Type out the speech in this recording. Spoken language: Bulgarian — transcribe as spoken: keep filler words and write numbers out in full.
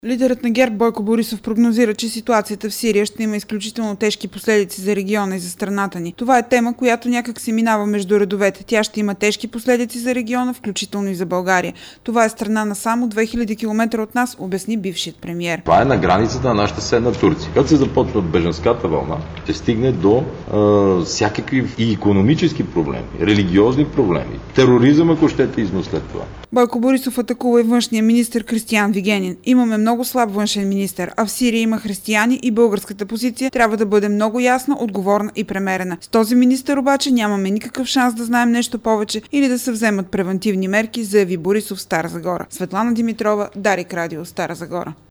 Лидерът на ГЕРБ Бойко Борисов прогнозира, че ситуацията в Сирия ще има изключително тежки последици за региона и за страната ни. Това е тема, която някак се минава между редовете. Тя ще има тежки последици за региона, включително и за България. Това е страна на само две хиляди километра от нас, обясни бившият премиер. Това е на границата на нашата съседна Турция. Като се започне от бежанската вълна, ще стигне до е, всякакви и икономически проблеми, религиозни проблеми, тероризъм, ако щете, износ след това. Бойко Борисов атакува и външния министър Кристиян Вигенин. Имаме много слаб външен министър, а в Сирия има християни и българската позиция трябва да бъде много ясна, отговорна и премерена. С този министър обаче нямаме никакъв шанс да знаем нещо повече или да се вземат превантивни мерки, заяви Борисов в Стара Загора. Светлана Димитрова, Дарик Радио, Стара Загора.